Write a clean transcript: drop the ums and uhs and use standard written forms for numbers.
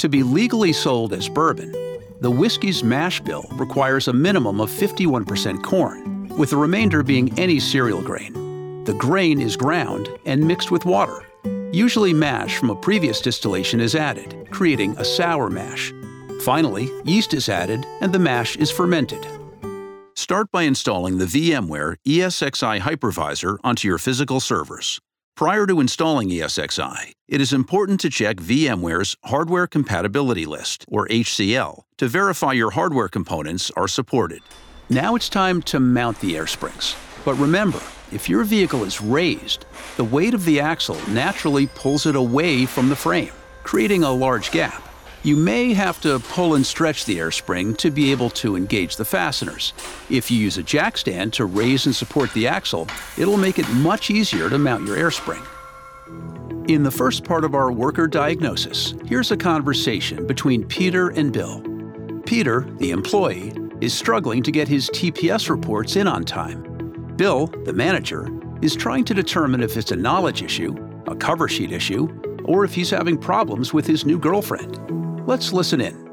To be legally sold as bourbon, the whiskey's mash bill requires a minimum of 51% corn, with the remainder being any cereal grain. The grain is ground and mixed with water. Usually mash from a previous distillation is added, creating a sour mash. Finally, yeast is added and the mash is fermented. Start by installing the VMware ESXi Hypervisor onto your physical servers. Prior to installing ESXi, it is important to check VMware's Hardware Compatibility List, or HCL, to verify your hardware components are supported. Now it's time to mount the air springs. But remember, if your vehicle is raised, the weight of the axle naturally pulls it away from the frame, creating a large gap. You may have to pull and stretch the air spring to be able to engage the fasteners. If you use a jack stand to raise and support the axle, it'll make it much easier to mount your air spring. In the first part of our worker diagnosis, here's a conversation between Peter and Bill. Peter, the employee, is struggling to get his TPS reports in on time. Bill, the manager, is trying to determine if it's a knowledge issue, a cover sheet issue, or if he's having problems with his new girlfriend. Let's listen in.